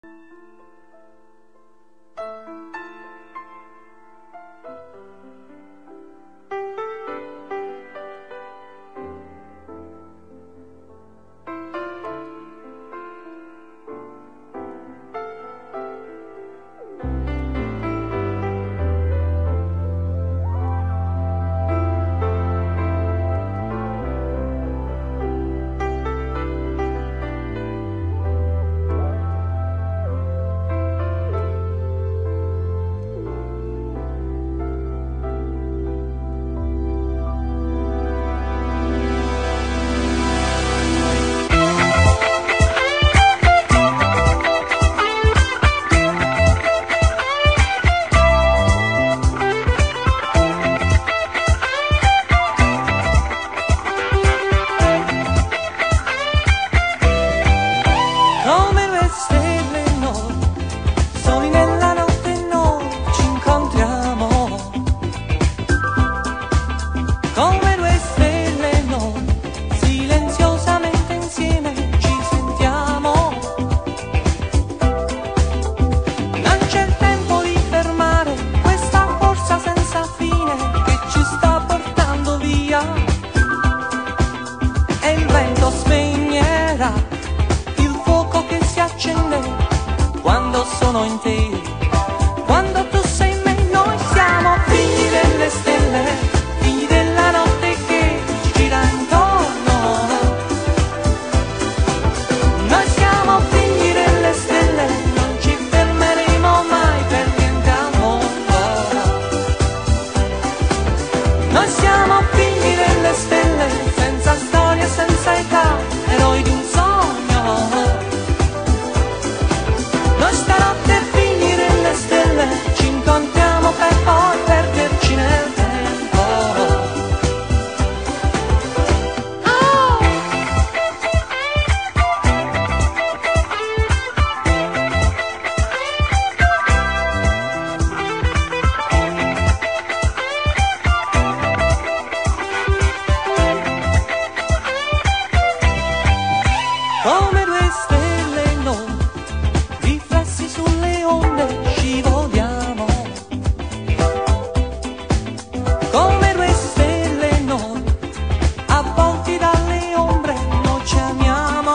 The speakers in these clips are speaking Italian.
Come due stelle noi, silenziosamente insieme ci sentiamo. Non c'è il tempo di fermare questa corsa senza fine che ci sta portando via. E il vento spegnerà il fuoco che si accende quando sono in te. Quando tu sei in me, noi siamo figli delle stelle. Noi siamo figli delle stelle, senza storia, senza età, eroi di un sogno. Noi stanotte figli delle stelle, ci incontriamo per poi perderci nel tempo. Oh! Come due stelle noi, riflessi sulle onde scivoliamo. Come due stelle noi, avvolti dalle ombre noi ci amiamo.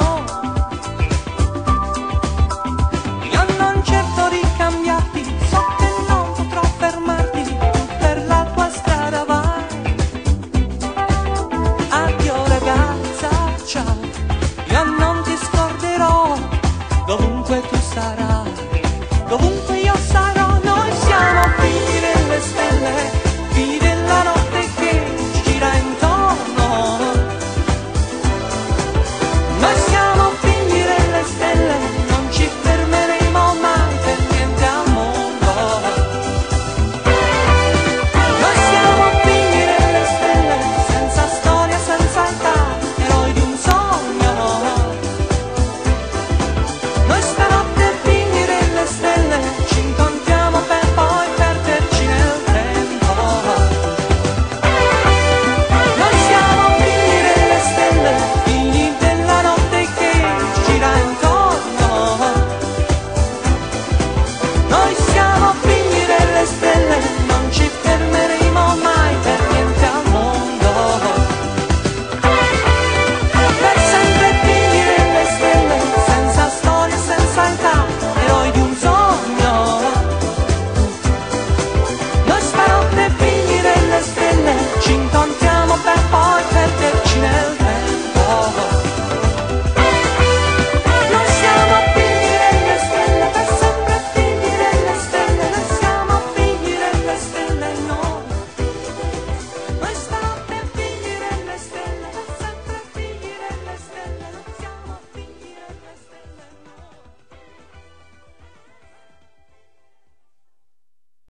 Io non cerco di cambiarti, so che non potrò fermarti, tu per la tua strada vai. Addio ragazza, ciao. Io non ti scorderò, dovunque tu sarai, dovunque io sarò.